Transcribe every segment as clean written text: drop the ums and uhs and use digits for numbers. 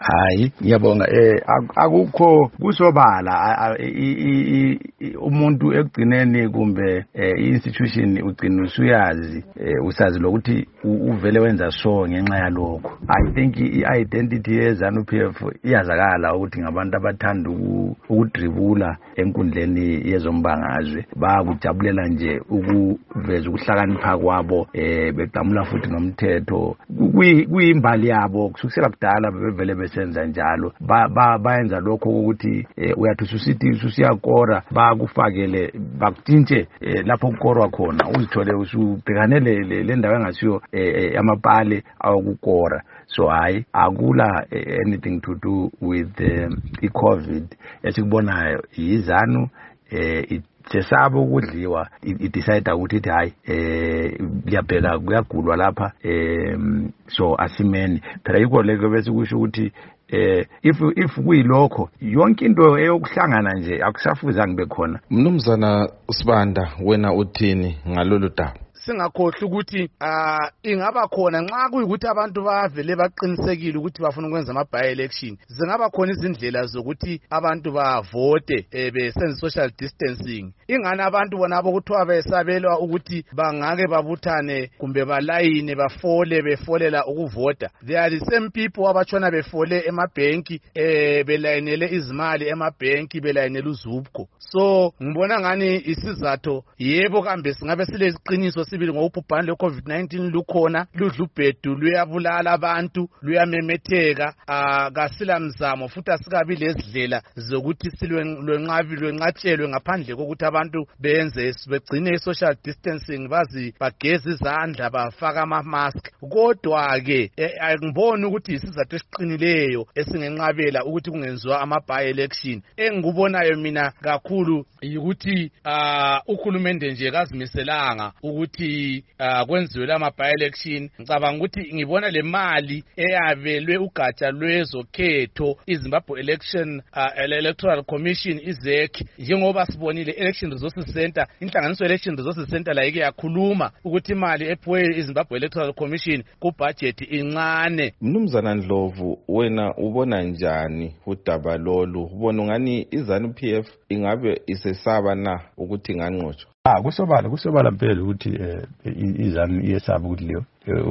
Hayi ngiyabonga akukho kusobala umuntu ekugcineni kumbe institution ugcina usuyazi usazi lokuthi uvele wenza so ngenxa yalokho. I think i-identity yeZANU-PF iyazakala ukuthi ngabantu abathanda ukudribula enkundleni yezombangazwe bakujabulela nje ukuveza ukuhlakanipha kwabo beqamula futhi nomthetho kuyimbali yabo kusukela kudala bevele besenza njalo bayenza lokho ukuthi uyathi ususithi usiyakora bakufakele bakutshintshe lapho kukorwa khona uzithole usubhekanele le ndawo engasiyo amapale awokukora. So hayi akula anything to do with i-COVID esikubonayo izanu sesabo ukudliwa idecide ukuthi hayi liyabheka kuyagulwa lapha so asimeni phela yikho leke bese kusho ukuthi if kuyilokho yonke into eyokuhlangana nje akusafuzanga bekhona. Mnumzana Sibanda wena uthini ngalolu daba? Singakhohle ukuthi ingaba khona nxa kuyikuthi abantu bavele baqinisekile ukuthi bafuna ukwenza ama-by election zingaba khona izindlela zokuthi abantu bavote besenza social distancing. Ingani abantu bona abokuthiwa besabelwa ukuthi bangake babuthane kumbe balayine befolela ukuvota? They are the same people abatshona befole emabhenki belayinele izimali emabhenki belayinele uzubko. So ngibona ngani isizatho yebo kambe singabe sileziqiniso sibili ngobhubhane le-COVID-19 lukhona ludlubhedu luyabulala abantu luyamemetheka kasila mzamo futhi asikabi lezidlela zokuthi lwenqatshelwe ngaphandle kokuthi abantu benze begcine i-social distancing bageze izandla bafaka ama-mask. Kodwa-ke angiboni ukuthi isizatho esiqinileyo esingenqabela ukuthi kungenziwa ama-by election. Engikubonayo mina kakhulu yikuthi uhulumende nje kazimiselanga ukuthi kwenziwe lama by election. Ngicabanga ukuthi ngibona le mali eyabelwe ugatsha lwezokhetho iZimbabwe Electoral Commission izek njengoba sibonile Election Resources Center inhlanganiso Election Resources Center la yake yakhuluma ukuthi imali ephuwe iZimbabwe Electoral Commission ku budget incane. Mnumzana Ndlovu wena ubona njani udaba lolu? Ubona ngani iZANU-PF ingabe isesaba na ukuthi inganqotshwa? Kusobala phela ukuthi izanu iyesaba ukuthi leyo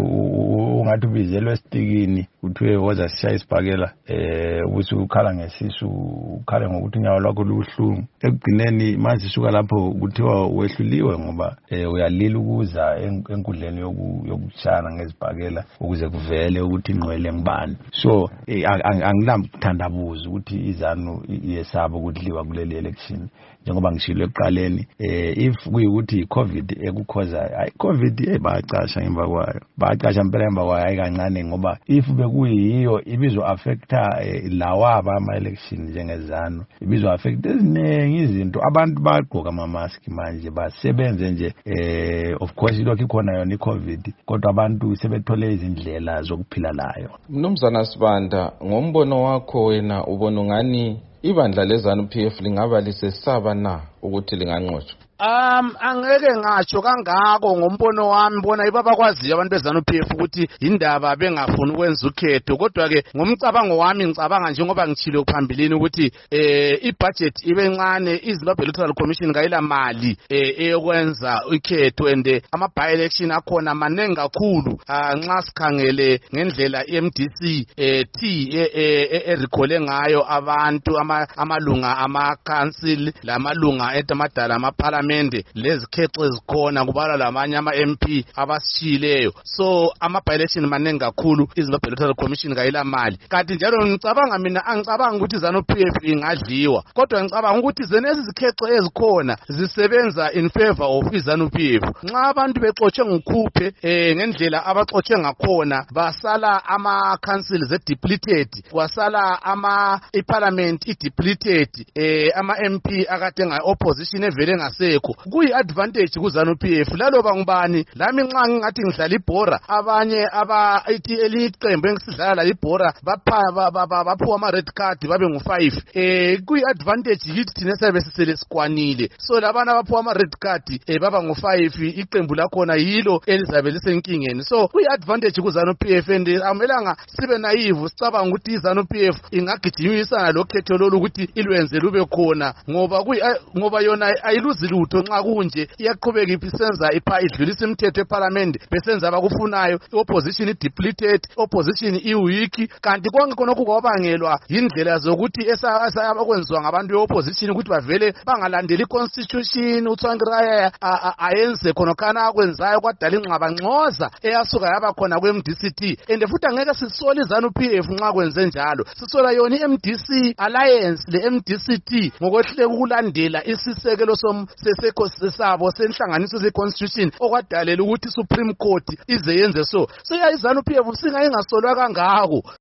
ungathi ubizelwe esitikini kuthiwe woza sishaya isibhakela ukuthi ukhala ngesisu ukhale ngokuthi unyawo lwakho lubuhlungu. Ekugcineni manje suka lapho kuthiwa wehluliwe ngoba uyalila ukuza enkundleni yokushana ngezibhakela ukuze kuvele ukuthi ingqwele ngibani. So angilamthandabuza ukuthi izanu iyesaba ukudliwa kuleli election njengoba ngishilo ekuqaleni. If kuyikuthi i-COVID ekukhoza i-COVID bayacasha ngemva kwayo bayacasha mpela ngemva kwayo ayikancane ngoba if bekuyiyo ibizo affecta lawaba ama-election njengezanu ibizo affecta eziningi izinto. Abantu bagqoka ama-mask manje basebenze nje of course ilokhu ikhona yona i-COVID kodwa abantu sebethole izindlela zokuphila layo. Mnumzana Sibanda ngombono wakho wena ubona ngani ibandla leZANU-PF lingaba lisesaba na ukuthi linganqotshwa? Angeke ngatsho kangako ngombono wami bona ibabakwaziyo abantu beZANU-PF ukuthi indaba bengafuni ukwenza ukhetho. Kodwa ke ngomcabango wami ngicabanga njengoba ngithile phambili ukuthi ibudget ibe ncane iZimbabwe Electoral Commission kayila mali eyokwenza ukhetho and ama-by election akhona manengi kakhulu nxa sikhangele ngendlela iMDC erekhole ngayo abantu amalunga ama-council lamalunga etamadala ama-parliament lezikhexe ezikhona kubala lamanye ama-MP abasishileyo. So ama-by election manengi kakhulu iZimbabwe Electoral Commission kayila mali. Kanti njalo ngicabanga mina angicabanga ukuthi iZANU-PF ingadliwa kodwa ngicabanga ukuthi zenezi zikhexe ezikhona zisebenza in favor of iZANU-PF. Nxa abantu bexotshe ngokhuphe ngendlela abaxotshe ngakhona basala ama-councils depleted kwasala i-parliament i-depleted ama-MP akade nga-opposition evele ngase asekho kuyi-advantage ku-ZANU-PF laloba ngubani lami nxa ngingathi ngidlala ibhora abanye ithi elinye iqembu engisidlala la ibhora baphuwa ama-red card babe ngu-5 kuyi-advantage yithi thina sabe sisele sikwanile so labana baphuwa ama-red card baba ngu-5 iqembu lakhona yilo elizabe lisenkingeni so kuyi-advantage ku-ZANU-PF and amelanga sibe naive sicabanga ukuthi i-ZANU-PF ingagijimisana lokhetho lolu ukuthi ilwenze lube khona ngoba yona ayiluzi lutho nxa kunje iyaqhubeka isenza idlulisa imithetho eparliament besenza abakufunayo i-opposition i-depleted opposition i-weak kanti konke khonokhu kwabangelwa yindlela zokuthi abakwenziwa ngabantu be-opposition ukuthi bavele bangalandeli i-constitution uTsvangirai ayenze khonokhana akwenzayo kwadala ingxabangxoza eyasuka yaba khona kwe-MDCT and futhi angeke sisola i-ZANU-PF nxa kwenze njalo sisola yona i-MDC alliance le-MDCT ngokwehluleka ukulandela isisekelo sabo senhlanganiso se-constitution okwadalela ukuthi i-Supreme Court ize yenze so ya i-ZANU-PF singayingasolwa kangako